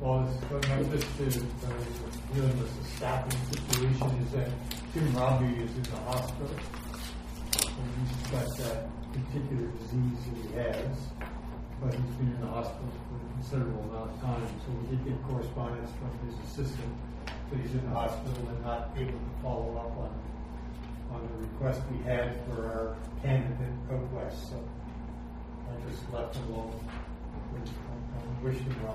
Well, just to dealing with the staffing situation is that Tim Robbie is in the hospital. And he's got that particular disease that he has, but he's been in the hospital for a considerable amount of time. So we did get correspondence from his assistant that he's in the hospital and not able to follow up on the request we had for our candidate out west. So I just left him alone. I wished him well.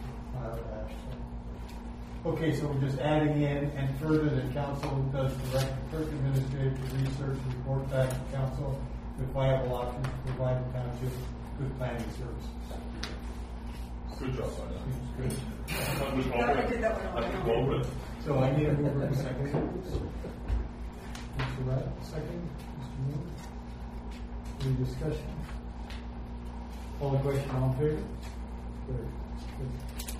Okay, so we're just adding in, and further, the council does direct the clerk administrator to research and report back to council with viable options to provide the township good planning services. Good job, Simon. Good. I did that one. So I need a mover and a second. Mr. Wright, second. Mr. Moore. Any discussion? All the question, all in favor? Good. Good.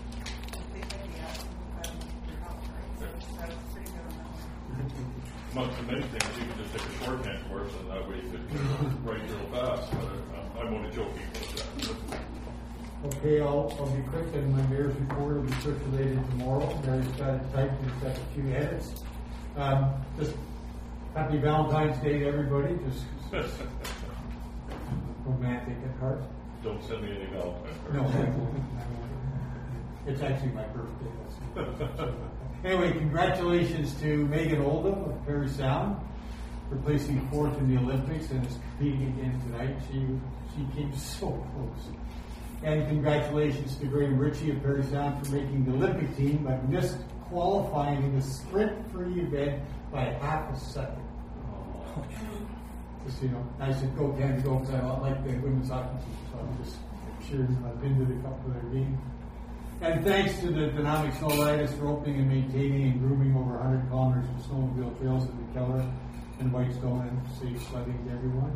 Amongst the many things, you can just take a shorthand course, and that way you could write real fast. But I'm only joking about that. Okay, I'll be quick, and my mayor's report will be circulated tomorrow. Mary's got it typed and got a few edits. Just happy Valentine's Day to everybody. Just romantic at heart. Don't send me any Valentine's cards. No, I won't. It's actually my birthday. Anyway, congratulations to Megan Oldham of Parry Sound for placing fourth in the Olympics and is competing again tonight. She came so close. And congratulations to Graham Ritchie of Parry Sound for making the Olympic team, but missed qualifying in the sprint-free event by half a second. Just, I said go Canada go because I don't like the women's hockey team, so I'm just cheering. I've been to the couple of their games. And thanks to the Dynamic Snowriders for opening and maintaining and grooming over 100 kilometers of snowmobile trails at the Keller and Whitestone, and safe sledding to everyone.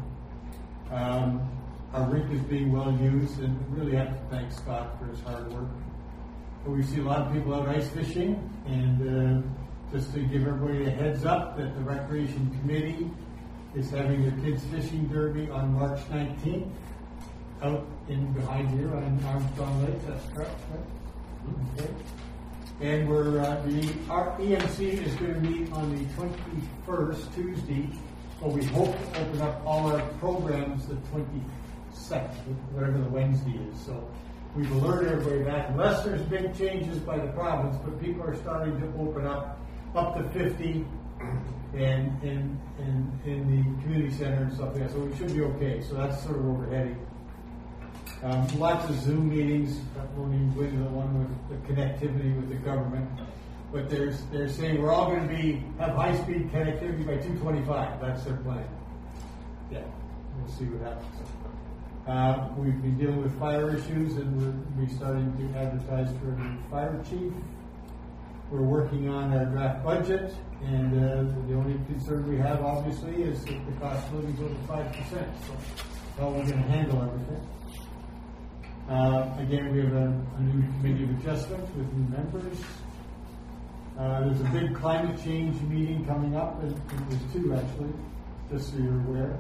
Our rink is being well used, and really have to thank Scott for his hard work. But we see a lot of people out ice fishing, and just to give everybody a heads up that the Recreation Committee is having their kids fishing derby on March 19th out in behind here on Armstrong Lake. That's correct, right? Okay. And our EMC is going to meet on the 21st, Tuesday, but we hope to open up all our programs the 22nd, whatever the Wednesday is. So we've alerted everybody that, unless there's big changes by the province, but people are starting to open up to 50 and in the community center and stuff like that. So we should be okay. So that's sort of where we're heading. Lots of Zoom meetings. I won't even go into the one with the connectivity with the government, but they're saying we're all going to have high-speed connectivity by 225. That's their plan. Yeah, we'll see what happens. We've been dealing with fire issues, and we're starting to advertise for a new fire chief. We're working on our draft budget, and the only concern we have, obviously, is that the cost of living is over 5%. So how we're going to handle everything. Again, we have a new committee of adjustments with new members. There's a big climate change meeting coming up, and there's two actually, just so you're aware.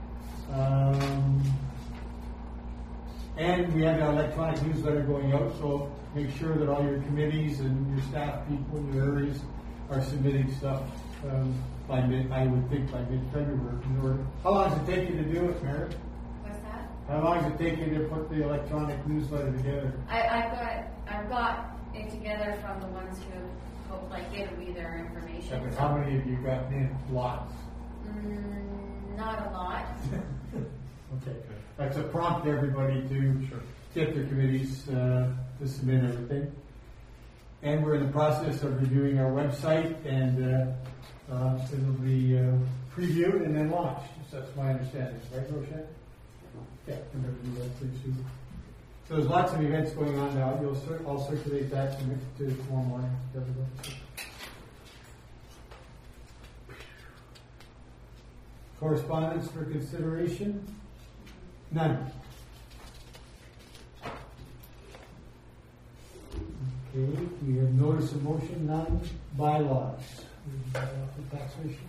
And we have our electronic newsletter going out, so make sure that all your committees and your staff people in your areas are submitting stuff by mid-February. How long does it take you to do it, Mary? How long does it take you to put the electronic newsletter together? I've got it together from the ones who gave me their information. Yeah, but how many have you got in? Lots. Not a lot. Okay. That's a prompt to everybody to get their committees to submit everything. And we're in the process of reviewing our website, and it'll be previewed and then launched. So that's my understanding, right, Rochelle? Yeah, we're going to do that pretty soon. So there's lots of events going on now. I'll circulate that to tomorrow morning. Correspondence for consideration? None. Okay, we have notice of motion, none. Bylaws. Taxation.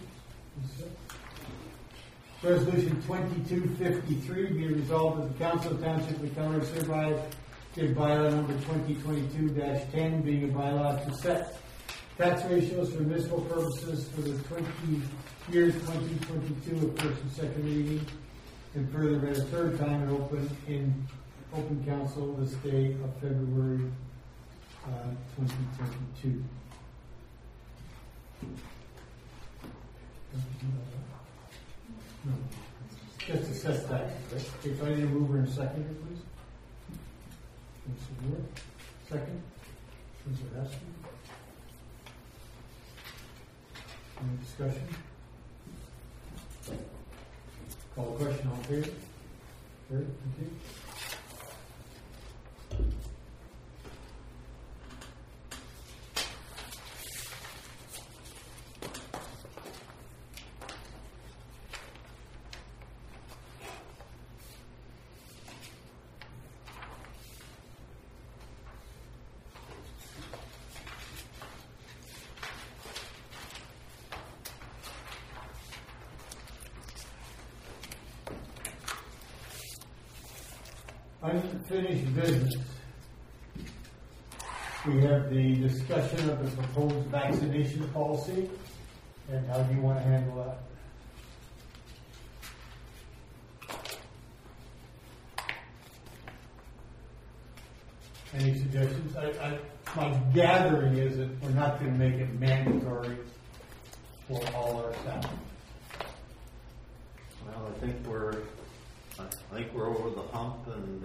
Resolution 2253 be resolved that the Council of Township of Keller hereby give bylaw number 2022-10 being a bylaw to set tax ratios for municipal purposes for the year 2022 of first and second reading, and further read a third time and open council this day of February 2022. No. Just to set that, right? If I need a mover and a seconder, please. Mr. Moore, second. Mr. Heskey. Any discussion? Call the question, all in favor? Carried, thank you. Unfinished business. We have the discussion of the proposed vaccination policy, and how do you want to handle that? Any suggestions? My gathering is that we're not going to make it mandatory for all our staff. Well, I think we're over the hump, and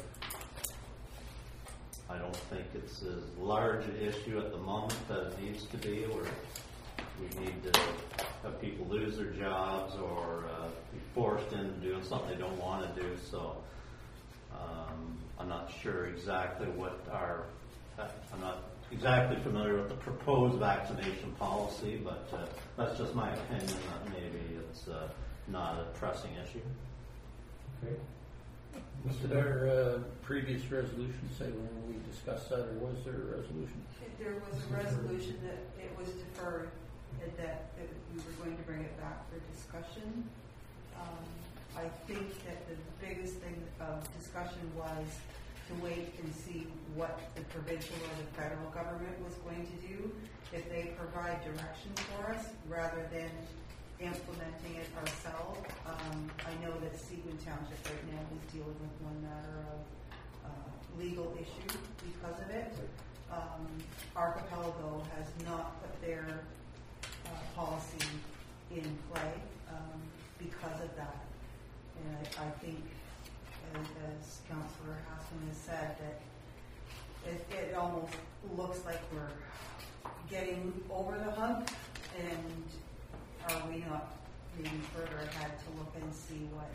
I don't think it's as large an issue at the moment as it needs to be, where we need to have people lose their jobs or be forced into doing something they don't want to do. So I'm not sure exactly I'm not exactly familiar with the proposed vaccination policy, but that's just my opinion that maybe it's not a pressing issue. Okay. Did our previous resolution say when we discussed that, or was there a resolution? There was a resolution that it was deferred, and that we were going to bring it back for discussion. I think that the biggest thing of discussion was to wait and see what the provincial or the federal government was going to do, if they provide directions for us, rather than implementing it ourselves. I know that Seguin Township right now is dealing with one matter of legal issue because of it. Archipelago has not put their policy in play because of that. And I think, as Councillor Haskell has said, that it almost looks like we're getting over the hump, and are we not maybe further ahead to look and see what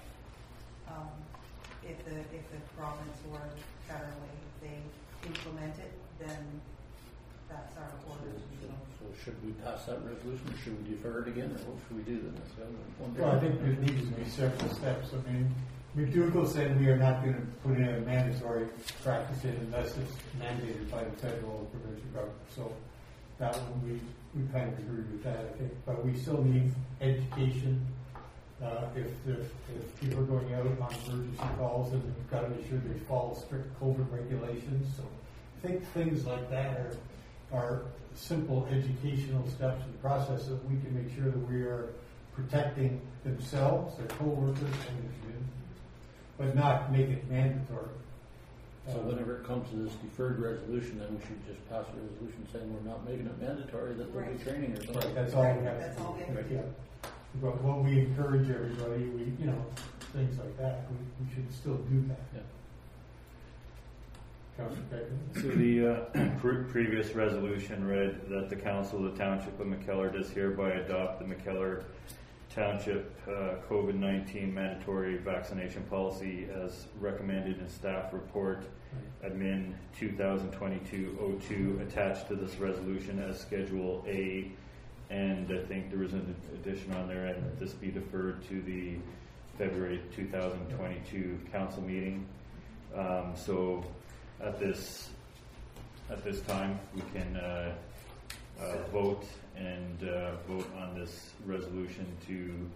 if the province or federally, if they implement it, then that's our order. So should we pass that resolution, or should we defer it again, or what should we do then? Well, I think there needs to be several steps. I mean, McDougall said we are not going to put in a mandatory practice in unless it's mandated by the federal or provincial government. So that one we kind of agree with that, I think. But we still need education. If people are going out on emergency calls, and we've got to make sure they follow strict COVID regulations. So I think things like that are simple educational steps in the process that we can make sure that we are protecting themselves, their co-workers, and the community, but not make it mandatory. So whenever it comes to this deferred resolution, then we should just pass a resolution saying we're not making it mandatory, that there'll be training or something. Right, that's all we have. That's all we have to do. Yeah. But what we encourage everybody, things like that, we should still do that. Yeah. Councillor Becker? So the previous resolution read that the Council of the Township of McKellar does hereby adopt the McKellar Township COVID-19 mandatory vaccination policy as recommended in staff report admin 2022-02 attached to this resolution as Schedule A, and I think there was an addition on there, and this be deferred to the February 2022 council meeting. So at this time we can vote on this resolution to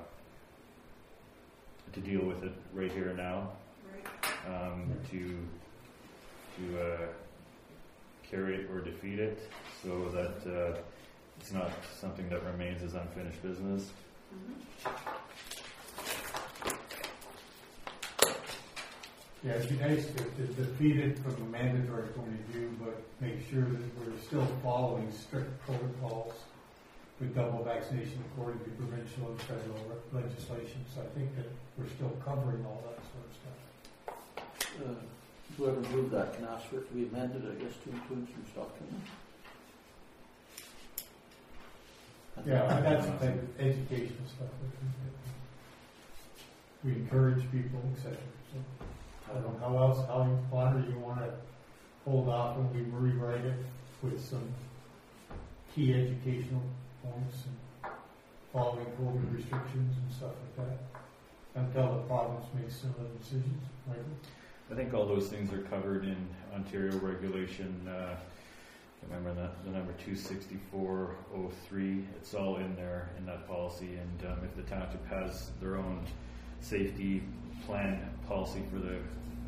deal with it right here and now. Right. To to carry it or defeat it, so that it's not something that remains as unfinished business. Yeah, it'd be nice to defeat it from a mandatory point of view, but make sure that we're still following strict protocols with double vaccination according to provincial and federal legislation. So I think that we're still covering all that sort of stuff. Whoever moved that can ask for it to be amended, I guess, to include some stuff in it. Yeah, and that's the type of educational stuff that we encourage people, etc. So I don't know how Bonner, you want to hold off when we rewrite it with some key educational points and following COVID restrictions and stuff like that until the province makes some other decisions, right? I think all those things are covered in Ontario regulation. Remember that the number 26403. It's all in there in that policy. And if the township has their own safety plan policy for the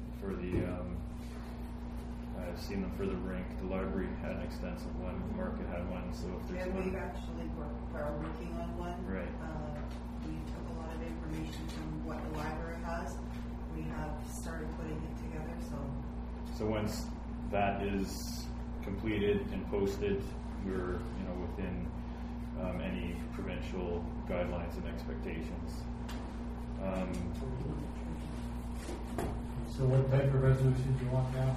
I've seen them for the rink. The library had an extensive one. The market had one. So if there's And one, we've actually are working on one. right. We took a lot of information from what the library has. We have started putting it together, So once that is completed and posted, we're within any provincial guidelines and expectations. So what type of resolution do you want now?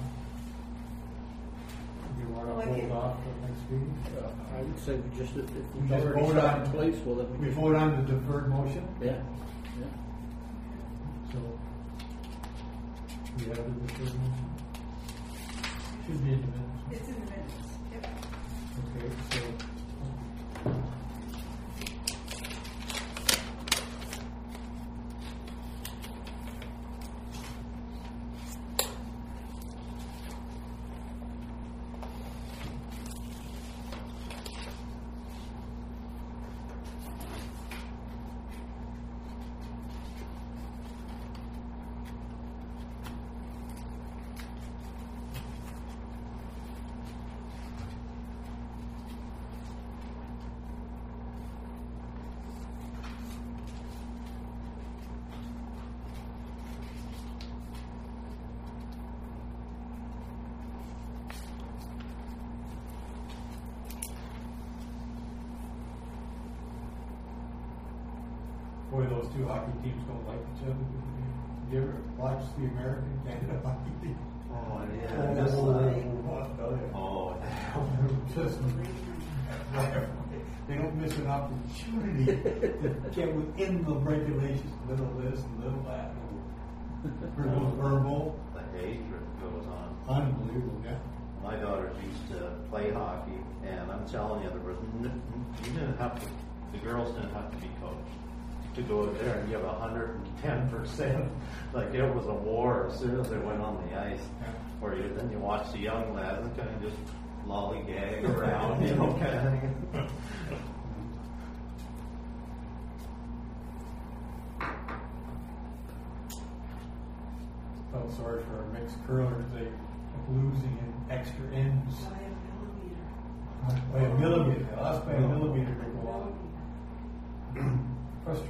Do you want to hold off till next meeting? I would say we just, if We we've just already vote started on- in place, well, then We we just, vote on the deferred motion, yeah. so we have the deferred motion. Should be in the minutes. it's in the minutes. Yep. Okay, so. Boy, those two hockey teams don't like each other. You ever watch the American Canada hockey team? Oh, yeah. Oh, That's like, oh, oh, just they don't miss an opportunity to get within the regulations, little this and little that. Little verbal, the hatred goes on. unbelievable, yeah. My daughters used to play hockey, and I'm telling you, there was you didn't have to. The girls didn't have to be coached to go there and give 110%. Like it was a war as soon as they went on the ice. Yeah. Or then you watch the young lads and kind of just lollygag around, kind of thing. Felt sorry for our mixed curlers. They kept losing in extra ends. By a millimeter. They lost by a millimeter to go on. Frustrating.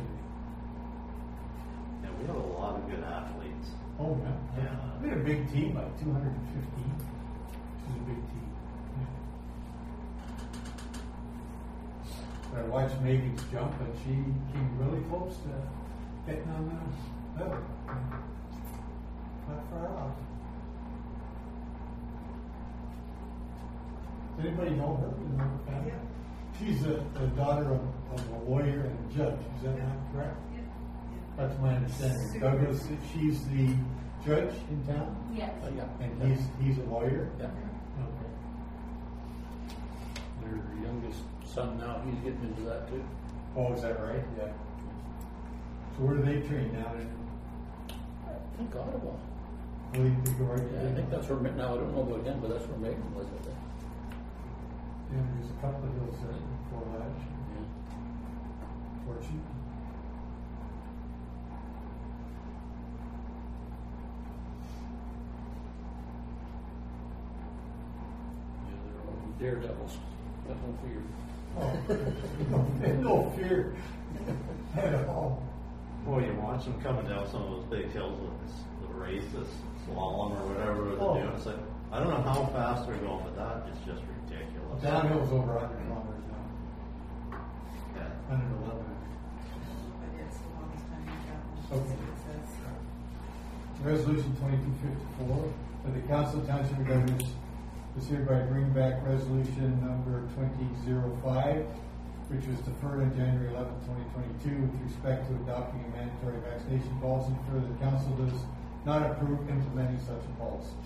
And we have a lot of good athletes. Oh, yeah. Yeah. We had a big team, like 215. Which is a big team. Yeah. But I watched Megan's jump, and she came really close to getting on the level. Not far off. Does anybody know her in her family? Yeah. She's the daughter of a lawyer and a judge. Is that not correct? That's my understanding. Super. Douglas, she's the judge in town, Yes. Yeah. and he's a lawyer. Yeah. Okay. Their youngest son now, he's getting into that too. Oh, is that right? Yeah. So where do they train now? I think Ottawa. They go right to Yeah, I think that's where, now I don't know about him, but that's where Megan was, I think. Yeah, there's a couple of hills there before that. Yeah. Fortune. daredevils, got no fear. Oh, no fear at all. Well, you watch them coming down some of those big hills with the race, this slalom or whatever they're doing. It's like, I don't know how fast they're going, but that is just ridiculous. Downhill's over 100 kilometers now. Yeah. 111. But it's the longest time you've got, Okay. it says. Resolution 2254, that the Council of Township of Governments is hereby bring back resolution number 2005, which was deferred on January 11, 2022, with respect to adopting a mandatory vaccination policy. Further, the Council does not approve implementing such a policy.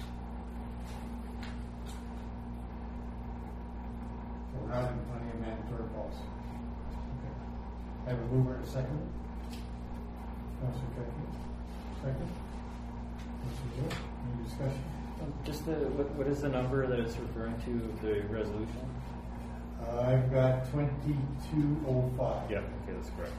So we're not implementing a mandatory policy. Okay. I have a mover and a second. Councilor Becky. Second. Councilor Wood. Any discussion? Just what is the number that it's referring to, the resolution? I've got 2205. Yeah, okay, that's correct.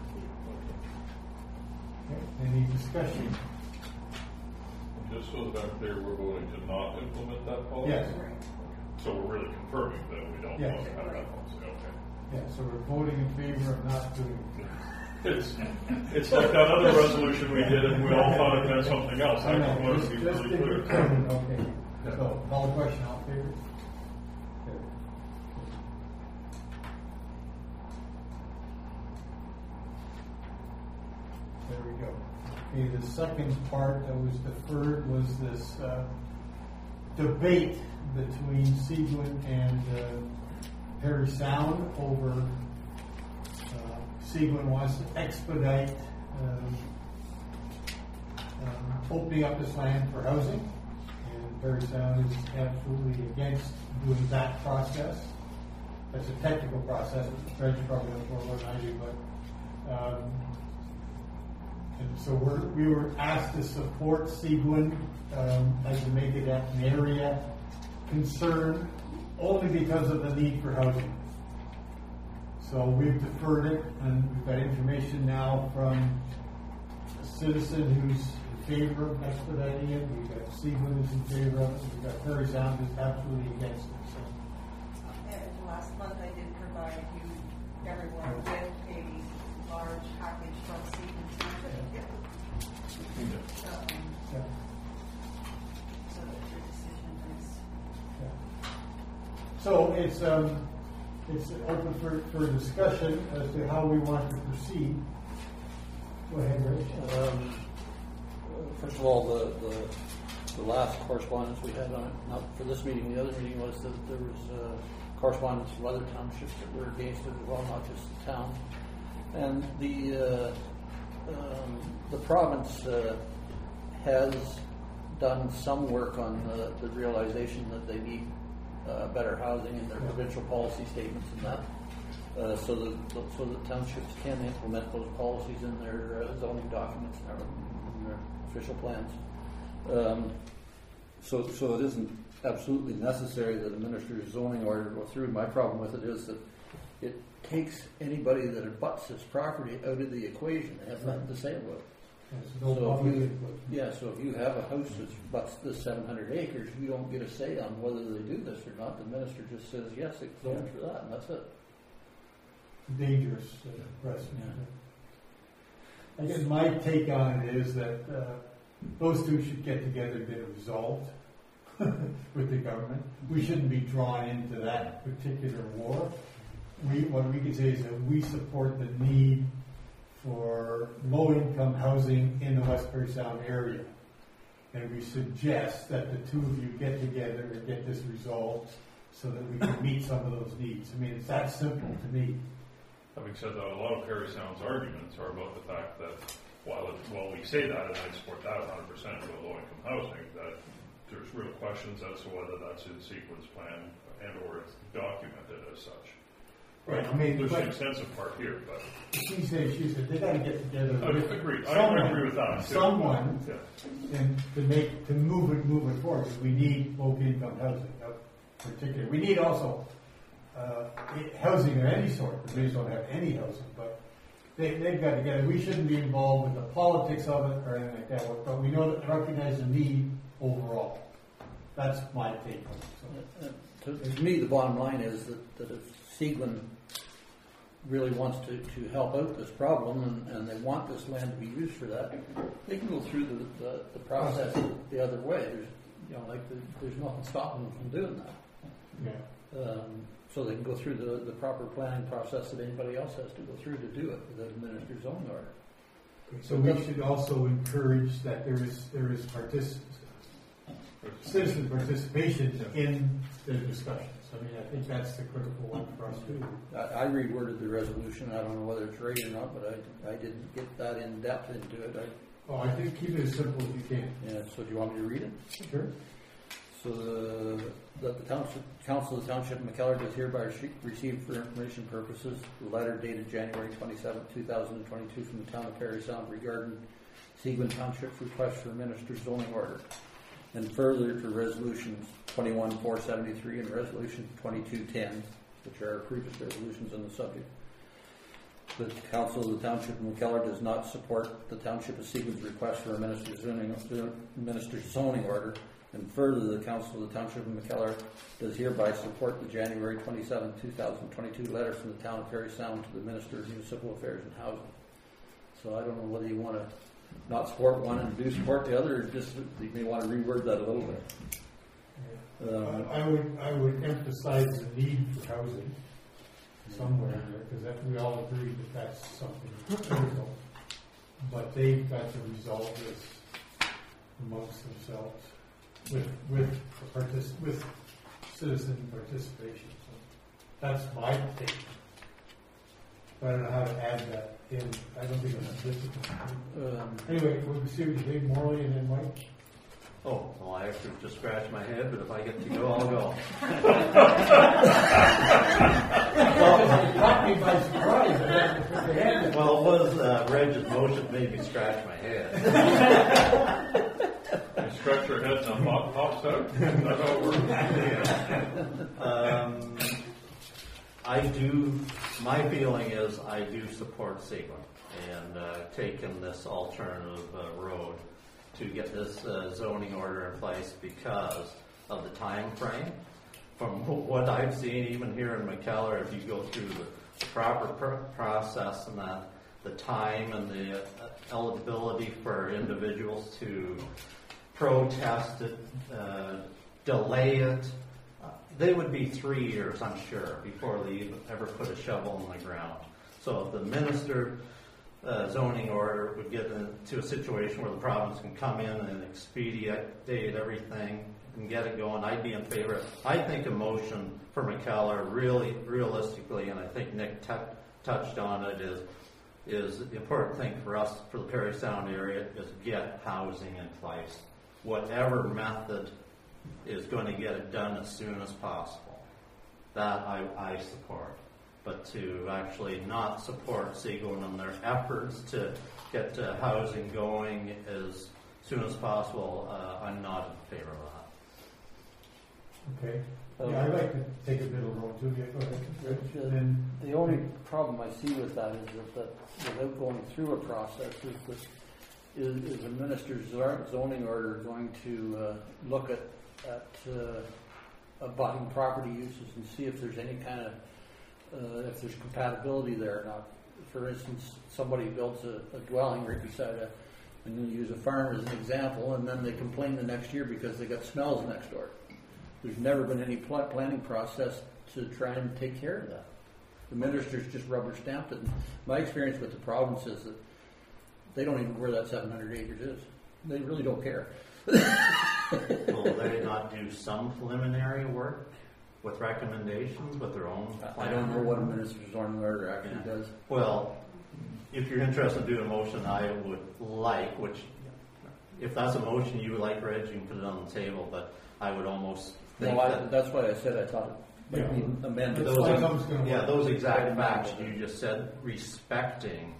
Okay. Any discussion? Just so that I'm clear, we're voting to not implement that policy? Yes. So we're really confirming that we don't Yes. want to have that policy, okay. Yeah, so we're voting in favor of not doing it. It's like that other resolution we did and we all thought it meant something else. I just want to be Just really to clear. determine, okay. So, call the question, all in favor? Carried. There we go. Okay, the second part that was deferred was this debate between Seguin and Perry Sound over Seguin wants to expedite opening up this land for housing, and Perry Sound is absolutely against doing that process. That's a technical process, which the judge probably knows more about than I do, but and so we were asked to support Seguin as to make it an area concern only because of the need for housing. So we've deferred it, and we've got information now from a citizen who's in favor of expediting it. We've got Seguin who's in favor of it. We've got Perry Sound who's absolutely against it. So And last month I did provide everyone with a large package from Stevens Township. yeah. So that your decision is. Yeah. So it's open for discussion as to how we want to proceed. Go ahead, Rich. First of all, the last correspondence we had on it, not for this meeting, the other meeting was that there was correspondence from other townships that were against it as well, not just the town. And the province has done some work on the realization that they need better housing in their provincial policy statements and that, so that townships can implement those policies in their zoning documents and their official plans. So it isn't absolutely necessary that a minister's zoning order go through. My problem with it is that it takes anybody that abuts this property out of the equation. They have nothing to say about it. No So public if you, input. so if you have a house that butts this 700 acres, you don't get a say on whether they do this or not. The minister just says, yes, it's zoned for that, and that's it. Dangerous precedent. I guess my take on it is that those two should get together and get it resolved with the government. We shouldn't be drawn into that particular war. What we can say is that we support the need for low-income housing in the West Perry Sound area. And we suggest that the two of you get together and get this resolved so that we can meet some of those needs. I mean, it's that simple to me. Having said that, a lot of Perry Sound's arguments are about the fact that while we say that, and I support that 100% for low-income housing, that there's real questions as to whether that's in Seguin's plan and or it's documented as such. Right, I mean, There's but an extensive part here, but she said they got to get together. I agree. I agree with that. too. Someone, Yeah. and to move it forward. Because we need low-income housing, particularly. We need also housing of any sort. The Greens don't have any housing, but they've got to get it. We shouldn't be involved with the politics of it or anything like that. But we know that recognize the need overall. That's my take on it. So. To me, the bottom line is that if Seguin really wants to help out this problem and they want this land to be used for that, they can go through the process the other way. There's nothing stopping them from doing that. Yeah. So they can go through the proper planning process that anybody else has to go through to do it with the minister's zoning order. So we should also encourage that there is citizen participation in the discussions. I mean, I think that's the critical one for us too. I reworded the resolution. I don't know whether it's right or not, but I didn't get that in depth into it. I think keep it as simple as you can. Yeah. So do you want me to read it? Sure. So that the Council of the Township of McKellar does hereby receive for information purposes the letter dated January 27, 2022 from the Town of Parry Sound regarding Seguin Township's request for a minister's zoning order. And further to resolutions 21-473 and resolution 22-10, which are our previous resolutions on the subject. The Council of the Township of McKellar does not support the Township of Seguin's request for a minister's zoning order. And further, the Council of the Township of McKellar does hereby support the January 27, 2022 letter from the Town of Parry Sound to the Minister of Municipal Affairs and Housing. So I don't know whether you want to not support one and do support the other, or just you may want to reword that a little bit. I would emphasize the need for housing somewhere in there, because we all agree that that's something critical. But they've got to resolve this amongst themselves with citizen participation. So that's my take. But I don't know how to add that in. I don't think it's difficult. Anyway, we'll see what you think, Morley, and then Mike. Oh, well, I have to just scratch my head, but if I get to go, I'll go. It caught me by surprise. I had to put the hand. Well, it was Reg's motion made me scratch my head. You scratch your head and a pop pops out? That's how it works. My feeling is I do support Seguin and taking this alternative road to get this zoning order in place because of the time frame. From what I've seen, even here in McKellar, if you go through the proper process and that, the time and the eligibility for individuals to protest it, delay it, they would be 3 years, I'm sure, before they even ever put a shovel in the ground. So if the minister zoning order would get into a situation where the province can come in and expedite everything and get it going, I'd be in favor. I think a motion for McKellar really, realistically, and I think Nick touched on it, is the important thing for us, for the Parry Sound area, is get housing in place. Whatever method is going to get it done as soon as possible. That I support. But to actually not support Seguin and their efforts to get housing going as soon as possible, I'm not in favor of that. Okay. Yeah, I'd like to take a middle road too. Yeah, go ahead. The only problem I see with that is that without going through a process, is the minister's zoning order going to look at abutting property uses and see if there's any kind of if there's compatibility there or not. For instance, somebody builds a dwelling right beside and you use a farm as an example, and then they complain the next year because they got smells next door. There's never been any planning process to try and take care of that. The minister's just rubber stamped it. And my experience with the province is that they don't even know where that 700 acres is. They really don't care. Will they not do some preliminary work with recommendations with their own plan? I don't know what a minister's zoning order actually does. Well, if you're interested in doing a motion, I would like, which if that's a motion you would like, Reg, you can put it on the table, but I would almost think that's why I said I thought it might be amended. Those exact facts you just said, respecting,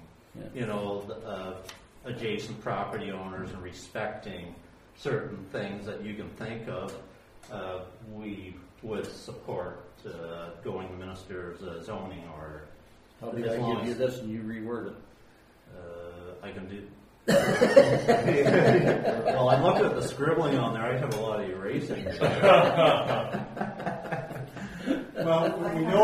adjacent property owners and respecting certain things that you can think of, we would support going the minister's zoning order. How did I give you this and you reword it? I can do. Well, I looked at the scribbling on there. I have a lot of erasing. Well,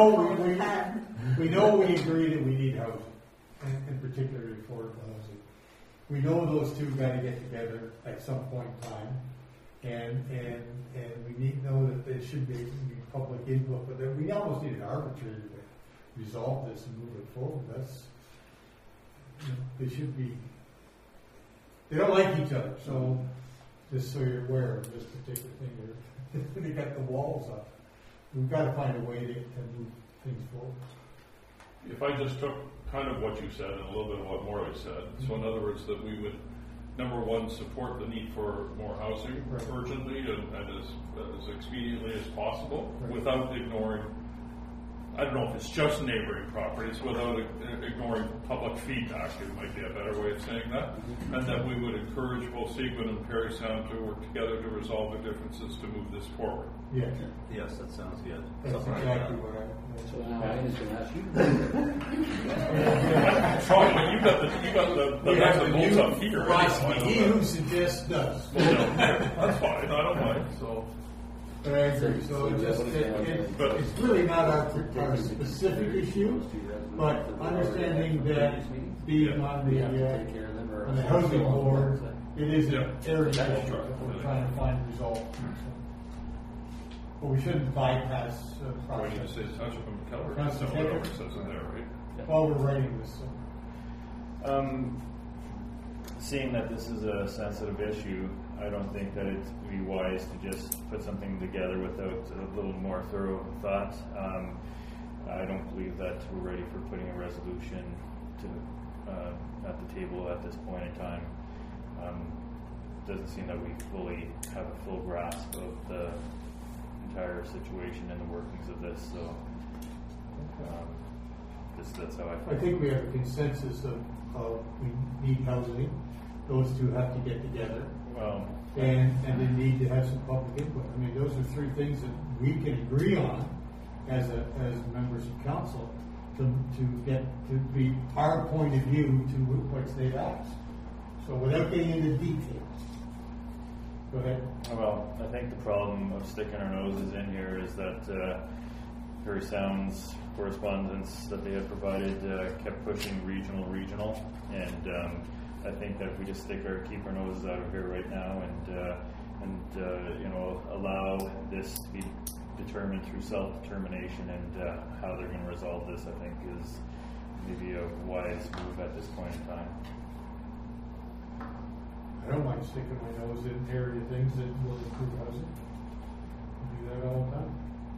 we know we agree that we need housing, and particularly affordable housing. We know those two got to get together at some point in time, and we need to know that there should be public input, but then we almost need an arbitrator to resolve this and move it forward. That's, they should be, they don't like each other, so just so you're aware of this particular thing, they got the walls up. We've got to find a way to move things forward. If I just took kind of what you said and a little bit of what Morley said, so in other words, that we would, number one, support the need for more housing urgently and as expediently as possible, without ignoring, I don't know if it's just neighboring properties, without ignoring public feedback, it might be a better way of saying that, and that we would encourage both Sequin and Parry Sound to work together to resolve their differences to move this forward. Yeah, Yes, that sounds good. that's Something like exactly that. what I. So now I just gonna ask you. Sorry, but you got the We nuts have and the bolts new up here. philosophy. He who suggests does. That's fine, I don't mind, so. But I agree, so it's really not our specific issue, but understanding that being on the housing board, it is an area issue that we're trying to find a result. But we shouldn't bypass the Why do you process say Township of McKellar? Township That's of whatever McKellar. it says in there, right? while we're writing this. Seeing that this is a sensitive issue, I don't think that it would be wise to just put something together without a little more thorough thought. I don't believe that we're ready for putting a resolution to at the table at this point in time. Doesn't seem that we fully have a full grasp of the entire situation and the workings of this. So that's how I feel. I think we have a consensus of we need housing. Those two have to get together. Well, And they need to have some public input. I mean, those are three things that we can agree on as members of council to get to be our point of view to what they've asked. So without getting into details, go ahead. well, I think the problem of sticking our noses in here is that Parry Sound's correspondence that they had provided kept pushing regional, and I think that if we just keep our noses out of here right now and allow this to be determined through self-determination and how they're going to resolve this, I think is maybe a wise move at this point in time. I don't mind sticking my nose in area things that will improve housing. I do that all the time.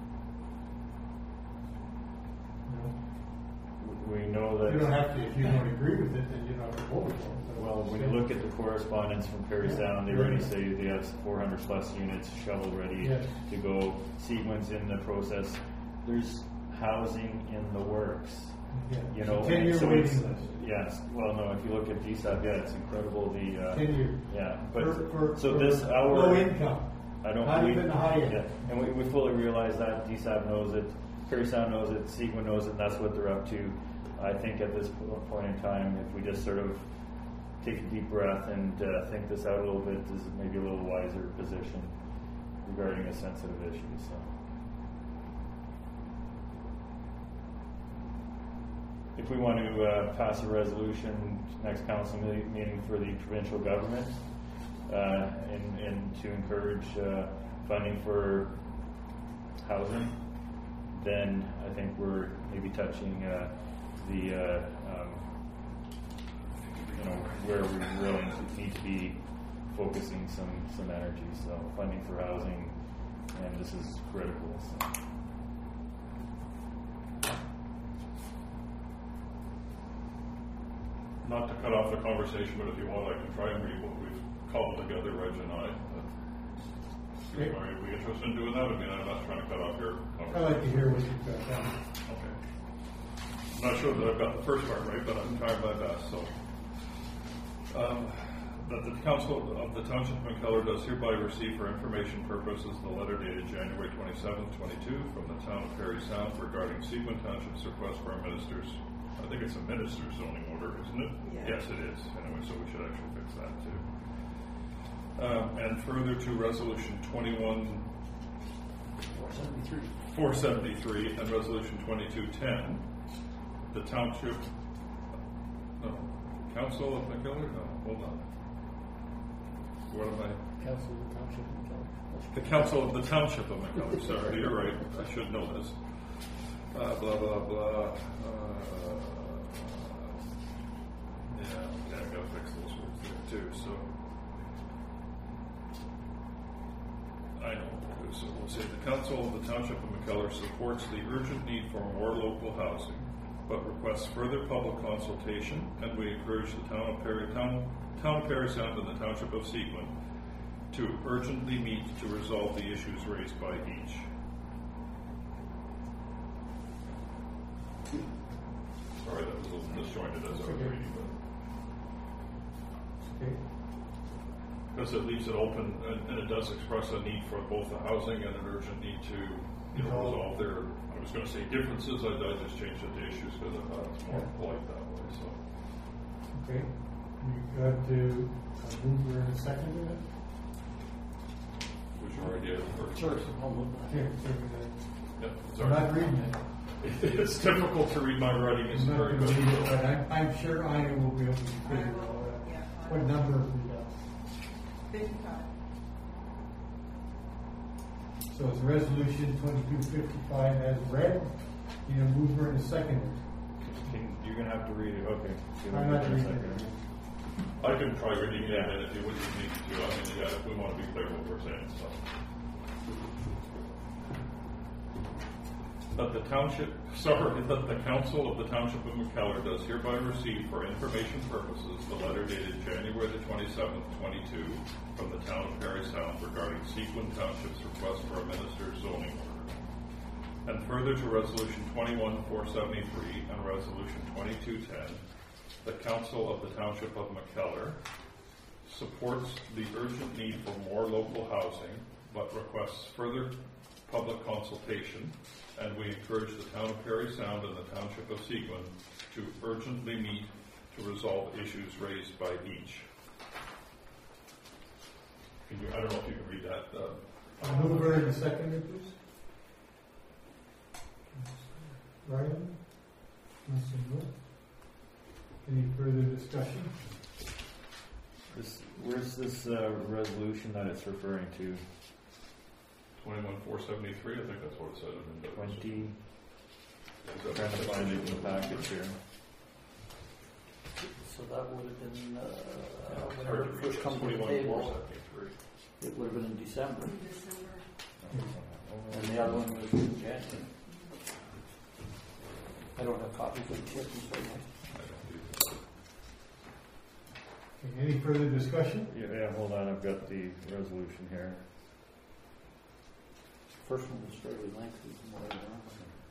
We know that. You don't have to, if you don't agree with it, then you don't have to vote for it. Well, when you look at the correspondence from Parry Sound, they already say they have 400 plus units shovel ready Yes. to go. Sequin's in the process. There's housing in the works. Yeah. You know, 10-year so waiting it's- list. Yes. Well, no. If you look at DSAP, yeah, it's incredible. 10 years. Yeah, For this our low income. I don't Not believe, even the high end. Yeah, and we fully realize that. DSAP knows it. Parry Sound knows it. Sequin knows it. And that's what they're up to. I think at this point in time, if we just sort of take a deep breath and think this out a little bit, this is maybe a little wiser position regarding a sensitive issue. So, if we want to pass a resolution next council meeting for the provincial government and to encourage funding for housing, then I think we're maybe touching where we really need to be focusing some energy. So funding for housing, and this is critical. So. Not to cut off the conversation, but if you want, I can try and read what we've cobbled together, Reg and I. Great. Are we interested in doing that? I mean, I'm not trying to cut off your conversation. I like to hear what you've got down. Okay. I'm not sure that I've got the first part right, but I'm trying my best. So, that the Council of the Township of McKellar does hereby receive for information purposes the letter dated January 27, 22 from the town of Parry Sound regarding Sequin Township's request for a minister's, I think it's a minister's zoning order, isn't it? Yeah. Yes, it is. Anyway, so we should actually fix that too. And further to Resolution 21. 473. 473 and Resolution 2210, the Township, no, Council of McKellar? No, hold on. What am I? Council of the Township of McKellar. The Council of the Township of McKellar, sorry, you're right, I should know this. Blah, blah, blah. Yeah, I gotta fix those words there too, so. I know what to do, so we'll say the Council of the Township of McKellar supports the urgent need for more local housing, but requests further public consultation, and we encourage the town of Parry Sound and the Township of Sequin to urgently meet to resolve the issues raised by each. Sorry, that was a little disjointed as I was reading, but. Okay. Because it leaves it open, and it does express a need for both the housing and an urgent need to, resolve their, I was gonna say differences, I just changed it to issues because I thought it's more polite that way, so. Okay, we got to move in a second to it? What's your idea first? Sure. I'll move that. Here, Yep, I'm not reading it. It's difficult to read my writing, it's I'm not very gonna good. read it, but I'm sure Ina will be able to I figure it will, all out. yeah. I What will. number have we got? 55. So it's resolution 2255 as read. Need a mover and a seconder. You're gonna have to read it, okay. I'm not reading it. I can try reading it, and if you wouldn't need to, I mean, yeah, if we want to be clear what we're saying, so. That the Council of the Township of McKellar does hereby receive for information purposes the letter dated January the 27th, 22, from the town of Parry Sound regarding Sequin Township's request for a minister's zoning order. And further to Resolution 21-473 and Resolution 2210, the Council of the Township of McKellar supports the urgent need for more local housing, but requests further public consultation, and we encourage the town of Parry Sound and the Township of Sequin to urgently meet to resolve issues raised by each. I don't know if you can read that. Mover and a seconder, please. Ryan? Any further discussion? Where's this resolution that it's referring to? 21-473, I think that's what it said. 20, trying to find it in the package here. So that would have been, It's whenever hard to it read. first come to the table, 21-473. it would have been in December, In December. and the other one was in January. I don't have copies of the chip, so Okay, any further discussion? Yeah, hold on, I've got the resolution here. first one was fairly lengthy from what I remember.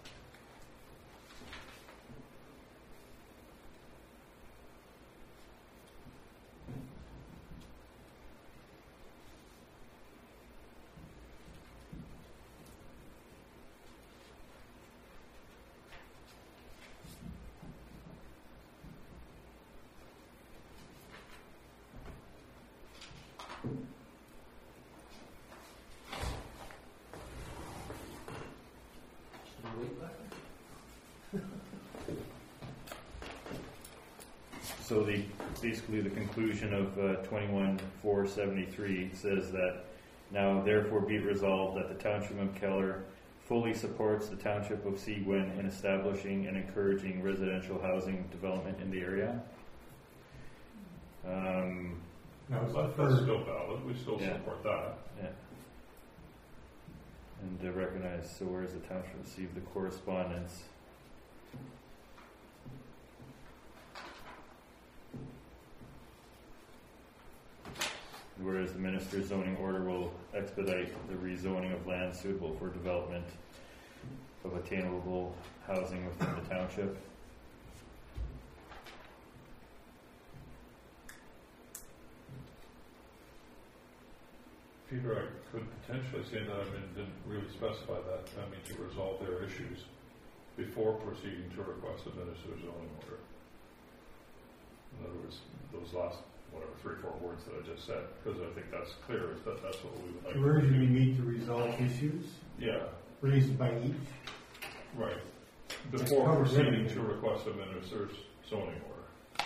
So basically the conclusion of 21-473 says that now therefore be it resolved that the Township of McKellar fully supports the Township of Sequin in establishing and encouraging residential housing development in the area. No, it's But the that's third. still valid, we still Yeah. support that. Yeah. And recognize, so whereas the township received the correspondence. Whereas the minister's zoning order will expedite the rezoning of land suitable for development of attainable housing within the township. Peter, I could potentially say that, I mean, didn't really specify that, I mean, to resolve their issues before proceeding to request a minister's zoning order. In other words, those last, whatever, 3-4 words that I just said, because I think that's clear, is that that's what we would like. To urgently meet to resolve issues. Yeah, raised by each. Right. That Before covers proceeding everything. to request a minister's zoning order.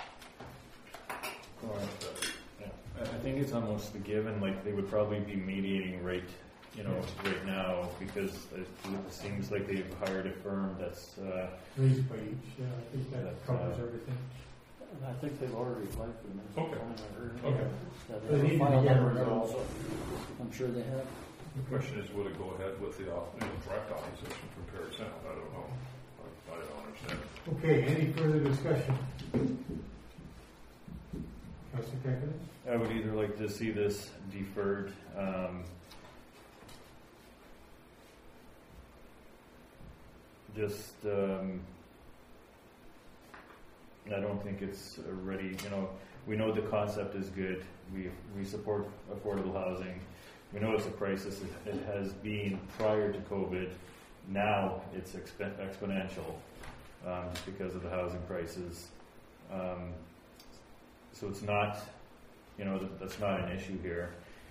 I think it's almost a given, like they would probably be mediating right now, because it seems like they've hired a firm that's, Raised by each, yeah, I think that covers everything. And I think they've already applied for them. Okay. I heard. Okay. That They they need to filed get number, resolved. so I'm sure they have. The question is, would it go ahead with the direct opposition from Perry Sound? I don't know. I don't understand. Okay, any further discussion? Councilor Kekkonen? I would either like to see this deferred, I don't think it's ready, we know the concept is good, we support affordable housing, we know it's a crisis, it has been prior to COVID, now it's exponential, just because of the housing prices, so it's not, that's not an issue here.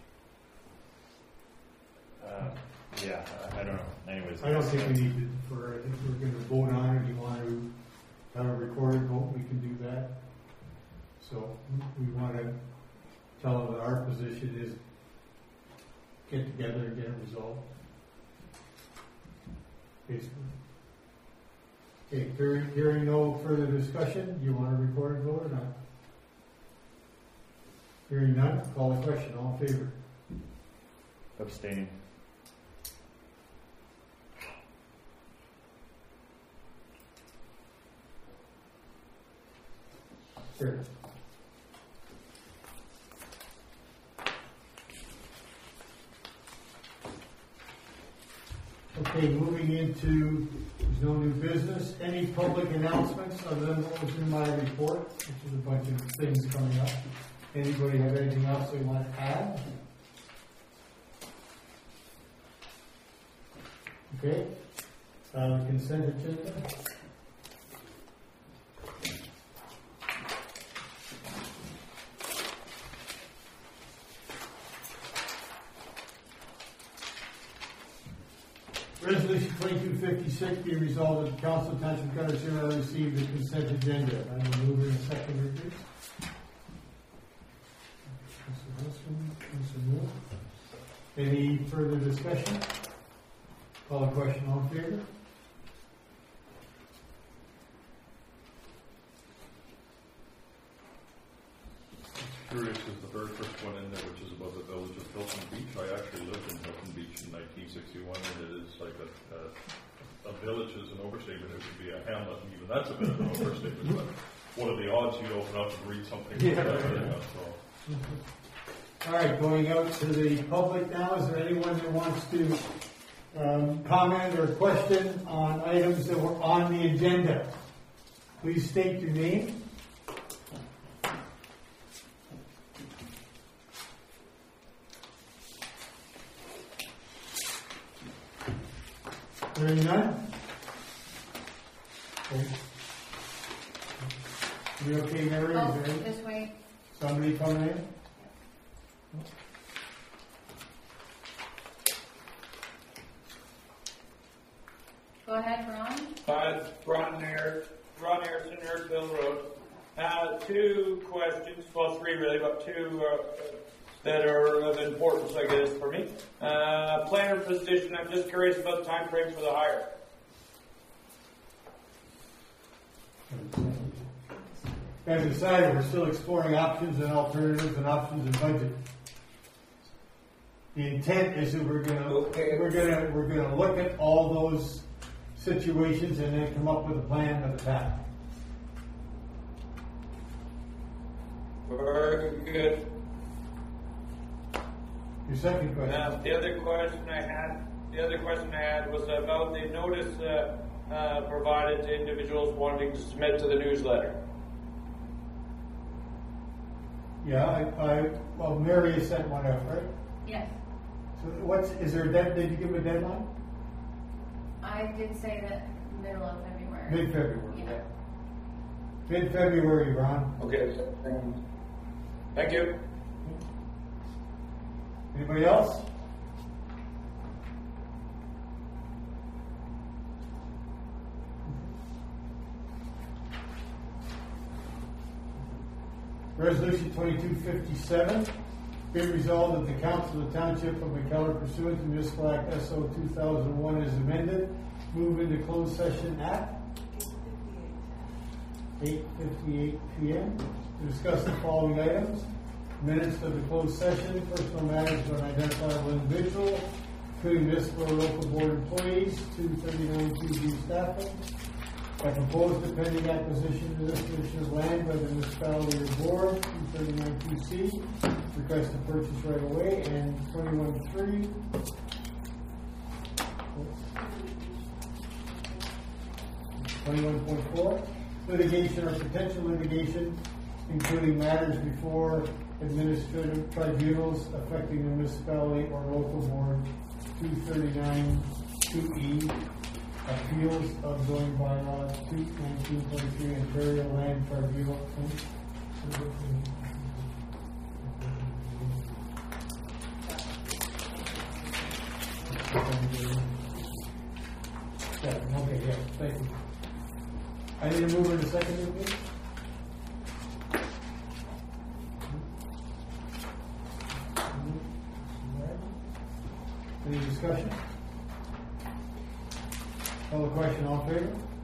I don't know. Anyways, I don't think we need to, I think we're gonna vote on it, you want to have a recorded vote, we can do that. So, we wanna tell them that our position is get together and get it resolved. Basically. Okay, hearing no further discussion, do you want a recorded vote or not? Hearing none, call the question, all in favor? abstaining. Sure. Okay, moving into, there's no new business. Any public announcements other than what was in my report, which is a bunch of things coming up? Anybody have anything else they want to add? Okay, the consent agenda. Resolution 2256 be resolved that the Council of Township of Carter receive the consent agenda. I will move in a second, please. Mr. Wilson, Mr. Moore. Any further discussion? Call the question, all in favor? Curious is the very first one in there, which is about the village of Hilton Beach. I actually lived in Hilton Beach in 1961, and it is like a village is an overstatement. It would be a hamlet, and even that's a bit of an overstatement. But what are the odds you open up and read something like that? All right, going out to the public now. Is there anyone that wants to comment or question on items that were on the agenda? Please state your name. Hearing none? Okay. You okay, Mary? Oh, Is there any- this way. somebody coming in? Go ahead, Ron. Ron Harrison, Earthville Road. Two questions, well, three really, but two that are of importance, I guess, for me. Planner position, I'm just curious about the time frame for the hire. As decided, we're still exploring options and alternatives and options and budget. The intent is that we're gonna look at all those situations and then come up with a plan of attack. Very good. Your second question. Now, the other question I had was about the notice provided to individuals wanting to submit to the newsletter. Yeah, well, Mary has sent one out, right? Yes. So is there did you give a deadline? I did say that middle of February. Mid-February, Yeah. yeah. Mid-February, Ron. Okay. Thank you. Anybody else? Resolution 2257, be it resolved that the Council of the Township of McKellar pursuant to Municipal Act SO 2001 as amended, move into closed session at 8:58 p.m. to discuss the following items. Minutes of the closed session, personal matters of an identifiable individual, including municipal or local board employees, 239 QB staffing, a proposed and pending acquisition and disposition of land by the municipality or board, 239 QC, request to purchase right away, and 21.3. 21.4, litigation or potential litigation, including matters before administrative tribunals affecting the municipality or local board, 239 2E, appeals of zoning bylaw, 219.3, Ontario Land Tribunal. Yeah, okay, yeah, thank you. I need to move in a second, please. Any discussion? Call the question, all in favor?